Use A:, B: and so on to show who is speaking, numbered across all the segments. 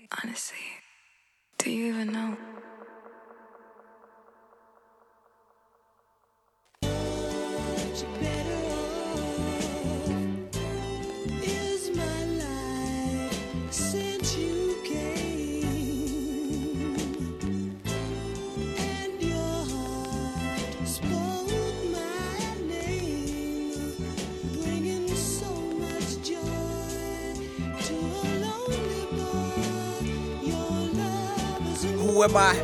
A: Honestly, do you even know?
B: Who am I?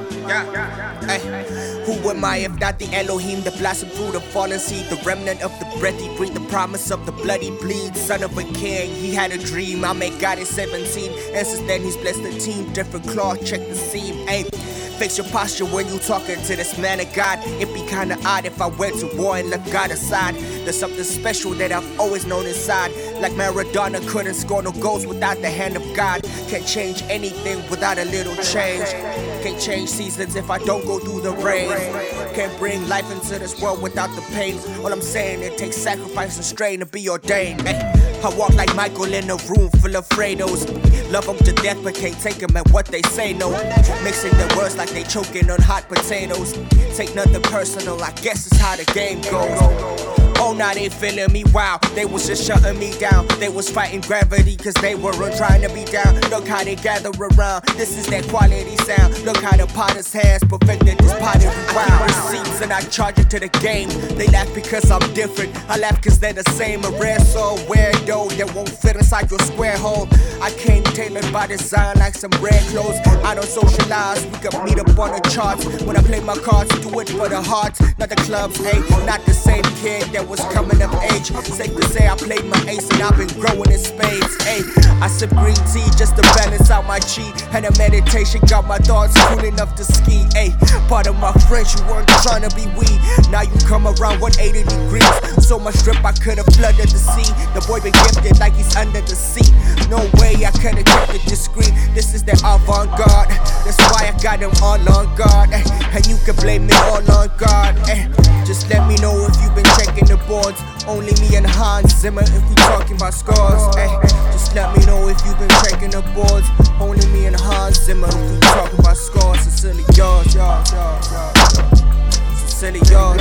B: Ay, who am I if not the Elohim that blossomed through the fallen seed, the remnant of the breath he breathed, the promise of the bloody bleed, son of a king? He had a dream, I met God at 17, and since then he's blessed the team. Different cloth, check the seam. Ay, fix your posture when you talking to this man of God. It'd be kinda odd if I went to war and left God aside. There's something special that I've always known inside. Like Maradona couldn't score no goals without the hand of God. Can't change anything without a little change. Can't change seasons if I don't go through the rain. Can't bring life into this world without the pain. All I'm saying, it takes sacrifice and strain to be ordained. I walk like Michael in a room full of Fredos. Love them to death but can't take them at what they say, no. Mixing their words like they choking on hot potatoes. Take nothing personal, I guess it's how the game goes. Oh, now they feeling me, wow. They was just shutting me down. They was fighting gravity cause they weren't trying to be down. Look how they gather around. This is that quality sound. Look how the potter's hands perfected this pottery. Wow, receipts and I charge it to the game. They laugh because I'm different. I laugh cause they're the same. A rare soul, weirdo that won't fit inside your square hole. I came tailored by design like some rare clothes. I don't socialize, we can meet up on the charts. When I play my cards, do it for the hearts, not the clubs, hey. Not the same kid that was coming of age. Safe to say I played my ace and I've been growing in spades. Ay, I sip green tea just to balance out my chi. And a meditation got my thoughts cool enough to ski. Ay, part of my friends, you weren't trying to be we. Now you come around 180 degrees. So much drip I could've flooded the sea. The boy been gifted like he's under the sea. No way I could've kept it discreet. This is the avant-garde. That's why I got them all on guard. Ay, and you can blame me all on God. Ay, just let me know if you've been checking the boards. Only me and Hans Zimmer if we talking about scores. Ay, just let me know if you've been checking the boards. Only me and Hans Zimmer if we talking about scores. Sincerely yours, Sincerely yours.